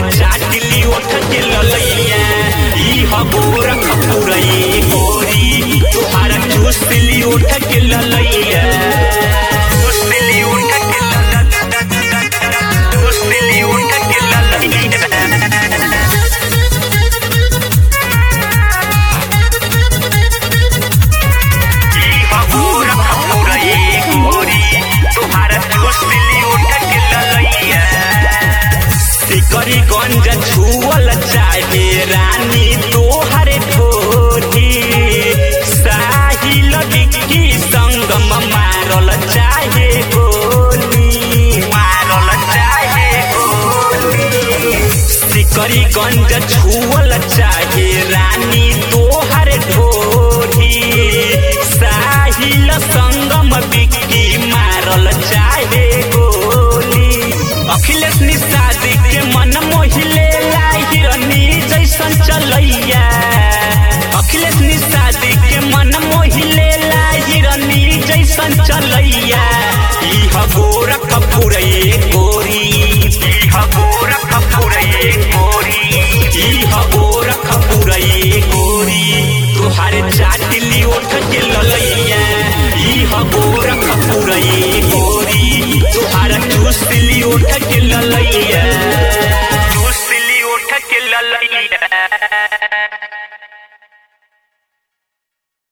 चाटली ओठ के ललैया ई ह गोरखपुर ए गोरी तोहार चूसली ओठ के ललैया चूसली ओठ के चूसली ओठ के ललैया गंज छुअल चाहे रानी तोहरे ठोरी साहिल बिक्की संगम मारल चाहे गोली मारल चाहे गोली सिकरी गंज छुअल चाहे रानी तोहरे ठोरी साहिल संगम बिक्की मारल चाहे गोली अखिलेश निषादी के मन मोहिले हिरनी जैसन चलैया अखिलेश निषादी के मन मोहिले हिरनी जैसन चलैया ई ह गोरखपुर ए गोरी ई ह गोरखपुर ए गोरी ई ह गोरखपुर ए गोरी तोहार चाटली ओठ के ललैया ई ह गोरखपुर ए गोरी तोहार चूसली ओठ के ललैया चूसली ओठ के ललैया।